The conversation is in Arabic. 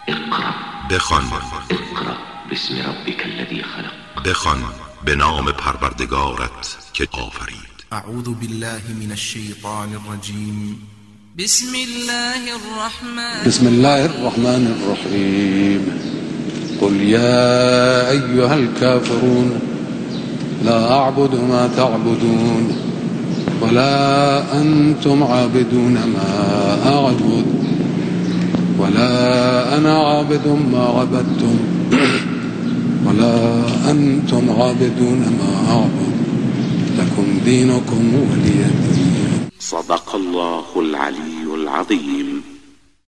اقرأ بخوان. اقرأ باسم ربك الذي خلق. بخوان به نام پروردگارت که آفرید. اعوذ بالله من الشیطان الرجیم. بسم الله الرحمن الرحيم. قل يا أيها الكافرون لا أعبد ما تعبدون ولا أنتم عابدون ما أعبد ولا أنا عابد ما عبدتم ولا أنتم عابدون ما أعبد لكم دينكم ولي دين. صدق الله العلي العظيم.